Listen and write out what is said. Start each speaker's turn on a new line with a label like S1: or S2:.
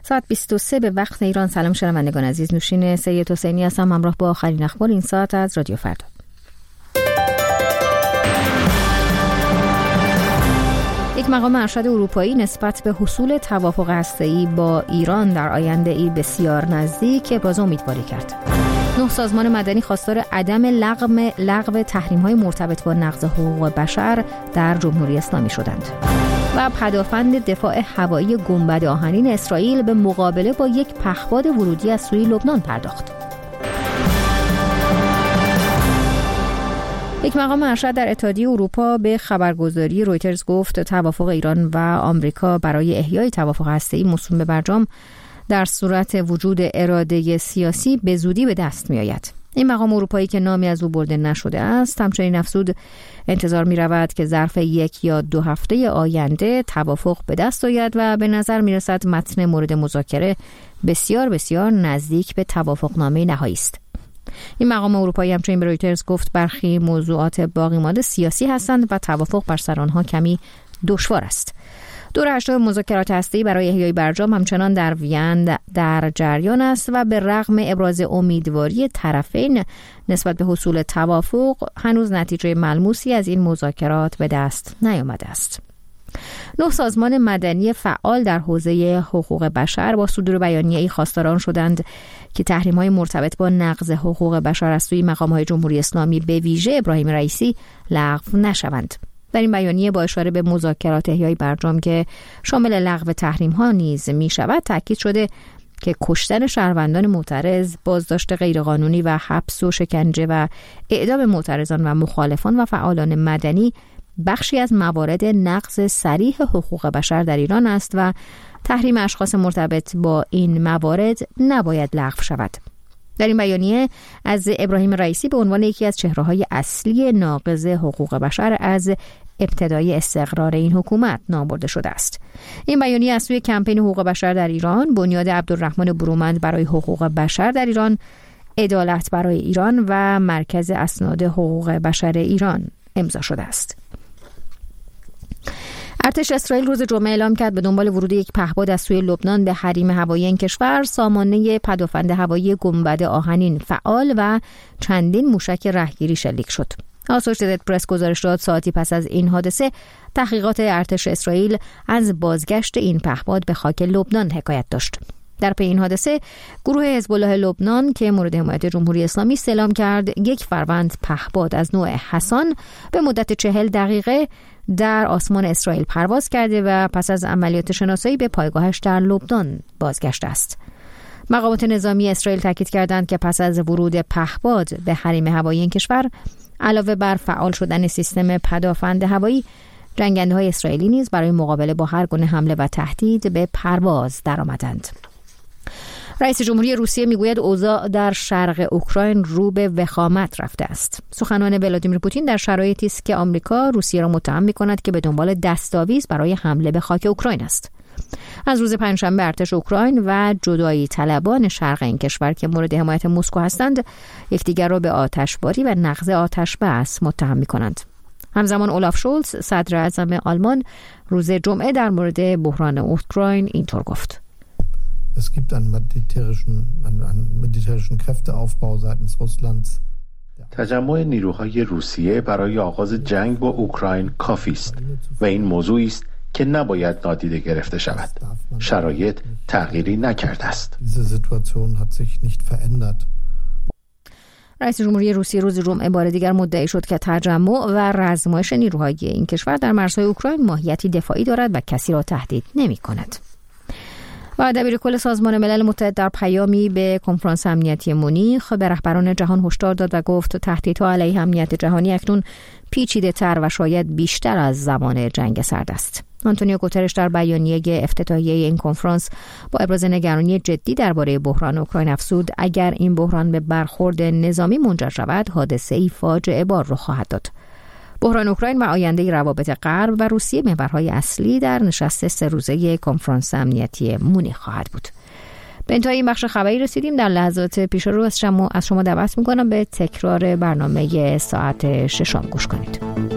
S1: ساعت 23 به وقت ایران. سلام شنوندگان عزیز، نوشین سید حسینی هستم همراه با آخرین اخبار این ساعت از رادیو فردا. یک مقام ارشد اروپایی نسبت به حصول توافق هسته‌ای با ایران در آینده‌ای بسیار نزدیک ابراز امیدواری کرد. 9 سازمان مدنی خواستار عدم لغو تحریم‌های مرتبط با نقض حقوق بشر در جمهوری اسلامی شدند. و پدافند دفاع هوایی گنبد آهنین اسرائیل به مقابله با یک پهپاد ورودی از سوی لبنان پرداخت. یک مقام ارشد در اتحادیه اروپا به خبرگزاری رویترز گفت توافق ایران و آمریکا برای احیای توافق هسته‌ای موسوم به برجام در صورت وجود اراده سیاسی به زودی به دست می‌آید. این مقام اروپایی که نامی از او برده نشده است همچنین افزود انتظار می‌رود که ظرف 1 یا 2 هفته آینده توافق به دست آید و به نظر می‌رسد متن مورد مذاکره بسیار بسیار نزدیک به توافقنامه نهایی است. این مقام اروپایی همچنین به رویترز گفت برخی موضوعات باقی مانده سیاسی هستند و توافق بر سر آنها کمی دشوار است. دور 8 مذاکرات هسته‌ای برای احیای برجام همچنان در وین در جریان است و به رغم ابراز امیدواری طرفین نسبت به حصول توافق هنوز نتیجه ملموسی از این مذاکرات به دست نیامده است. 9 سازمان مدنی فعال در حوزه حقوق بشر با صدور بیانیه‌ای خواستار آن شدند که تحریم‌های مرتبط با نقض حقوق بشر از سوی مقام‌های جمهوری اسلامی به ویژه ابراهیم رئیسی لغو نشوند. در این بیانیه با اشاره به مذاکرات احیای برجام که شامل لغو تحریم‌ها نیز می‌شود تاکید شده که کشتن شهروندان معترض، بازداشت غیرقانونی و حبس و شکنجه و اعدام معترضان و مخالفان و فعالان مدنی بخشی از موارد نقض صریح حقوق بشر در ایران است و تحریم اشخاص مرتبط با این موارد نباید لغو شود. در این بیانیه از ابراهیم رئیسی به عنوان یکی از چهره‌های اصلی ناقض حقوق بشر از ابتدای استقرار این حکومت نام برده شده است. این بیانیه از سوی کمپین حقوق بشر در ایران، بنیاد عبدالرحمن برومند برای حقوق بشر در ایران، عدالت برای ایران و مرکز اسناد حقوق بشر ایران امضا شده است. ارتش اسرائیل روز جمعه اعلام کرد به دنبال ورود یک پهپاد از سوی لبنان به حریم هوایی این کشور سامانه پدافند هوایی گنبد آهنین فعال و چندین موشک رهگیری شلیک شد. آسوشیتد پرس گزارش داد ساعتی پس از این حادثه تحقیقات ارتش اسرائیل از بازگشت این پهپاد به خاک لبنان حکایت داشت. در پی این حادثه گروه حزب الله لبنان که مورد حمایت جمهوری اسلامی اعلام کرد یک فروند پهپاد از نوع حسان به مدت 40 دقیقه در آسمان اسرائیل پرواز کرده و پس از عملیات شناسایی به پایگاهش در لبنان بازگشته است. مقامات نظامی اسرائیل تاکید کردند که پس از ورود پهپاد به حریم هوایی این کشور علاوه بر فعال شدن سیستم پدافند هوایی، جنگنده‌های اسرائیلی نیز برای مقابله با هر گونه حمله و تهدید به پرواز درآمدند. رئیس جمهوری روسیه میگوید اوضاع در شرق اوکراین رو به وخامت رفته است. سخنان ولادیمیر پوتین در شرایطی است که آمریکا روسیه را متهم می‌کند که به دنبال دستاویز برای حمله به خاک اوکراین است. از روز پنجشنبه ارتش اوکراین و جدایی طلبان شرق این کشور که مورد حمایت مسکو هستند یکدیگر را به آتشباری و نقض آتشبس متهم می‌کنند. همزمان اولاف شولز صدر اعظم آلمان روز جمعه در مورد بحران اوکراین اینطور گفت:
S2: Es gibt einen militärischen Kräfteaufbau seitens Russlands.
S3: تجمع نیروهای روسیه برای آغاز جنگ با اوکراین کافی است و این موضوعی است که نباید نادیده گرفته شود. شرایط تغییری نکرده است.
S2: Diese Situation hat sich nicht verändert.
S1: رئیس جمهوری روسیه روز جمعه بار دیگر مدعی شد که تجمع و رزمایش نیروهای این کشور در مرزهای اوکراین ماهیتی دفاعی دارد و کسی را تهدید نمی‌کند. و دبیر کل سازمان ملل متحد در پیامی به کنفرانس امنیتی مونیخ به رهبران جهان هشدار داد و گفت تهدیدها علیه امنیت جهانی اکنون پیچیده‌تر و شاید بیشتر از زمان جنگ سرد است. آنتونیو گوترش در بیانیه افتتاحیه این کنفرانس با ابراز نگرانی جدی درباره بحران اوکراین افزود اگر این بحران به برخورد نظامی منجر شود حادثه‌ای فاجعه بار رخ خواهد داد. بحران اوکراین و آینده روابط غرب و روسیه محورهای اصلی در نشست 3 روزه کنفرانس امنیتی مونیخ خواهد بود. به انتهای این بخش خبری رسیدیم. در لحظات پیش رو از شما دعوت می‌کنم به تکرار برنامه ساعت 6 گوش کنید.